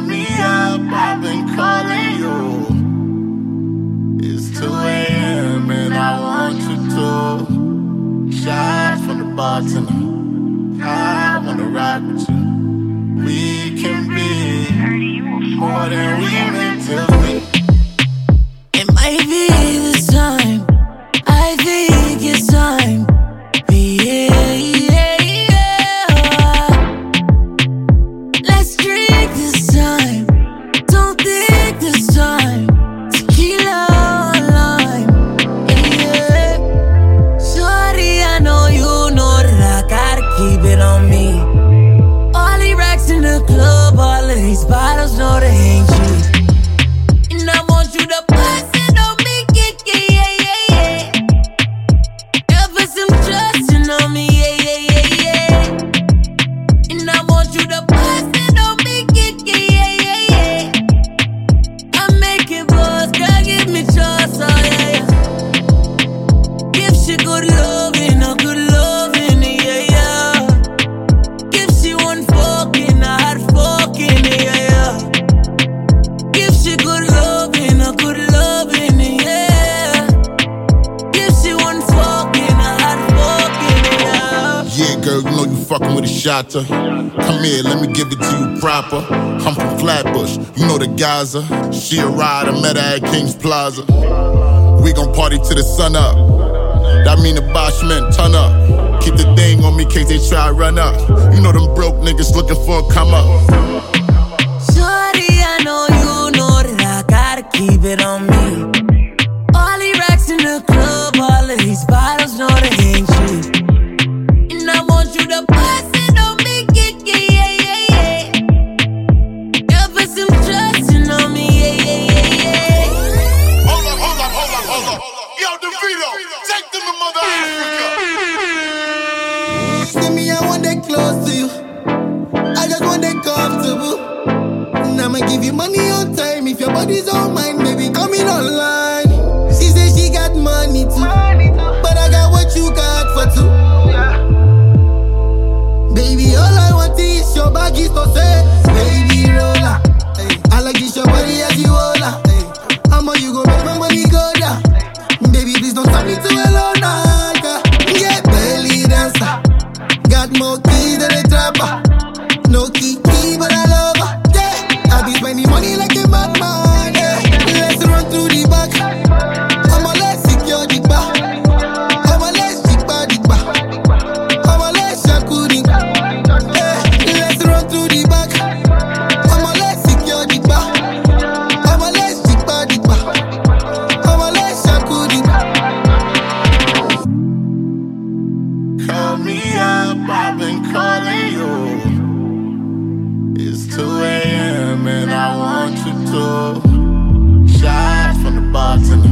Call me up, I've been calling you. It's 2 a.m. and I want you to. Shots from the bartender, I wanna rock with you. We can be more than we meant to be. It might be this time, I think it's time. Yeah, yeah, yeah. Let's drink this time, don't think this time. Tequila or lime, yeah. Shorty, I know you know that I gotta keep it on me. All these racks in the club, all of these bottles, know they ain't cheap. And I want you to bust it on me, yeah, yeah, yeah, yeah. Ever some trusting on me, yeah, yeah, yeah, yeah. And I want you to bust it on me, yeah, yeah, yeah, yeah. I make it buzz, girl, give me trust, oh yeah, yeah. Give she good loving, a good loving, yeah, yeah. Give she one fucking, a hot fucking, yeah, yeah. Give she good loving, a good loving, yeah. Give she one fucking, a hot fucking, yeah. Yeah, girl, you know you fucking with a shotter. Come here, let me give it to you proper. I'm from Flatbush, you know the Gaza. She a rider, met her at King's Plaza. We gon' party till the sun up. That mean the Bosch men turn up. Keep the thing on me, case they try to run up. You know them broke niggas looking for a come up. Shorty, I know you know that I gotta keep it on me. All these racks in the club, all of these bottles, know they ain't cheap. And I want you to bust it on me, yeah, yeah, yeah, yeah. Ever some trusting on me, yeah, yeah, yeah, yeah. Hold up. Yo, DeVito, take them to Mother Africa. See me, I want that close to you. I just want that comfortable. And I'ma give you money on time. If your body's on mine, baby, come in online. She say she got money too, but I got what you got for two. Baby, all I want is your baggies to say, baby, roller. I like this your body as you roller. How much you go make my money go down? Baby, please don't turn me to a loner. Yeah, belly dancer. Got more keys than a trapper. No key, but I love her. Yeah, I be spending money like a madman. Yeah, let's run through the back. I'ma let's secure the bar. I'ma let's chick body bar. I'ma let's shakuri. Yeah, let's run through the back. I'ma let's secure the bar. I'ma let's chick body bar. I'ma let's shakuri. Call me up, I've been calling you. It's 2 a.m. and I want you to. Shots from the bartender,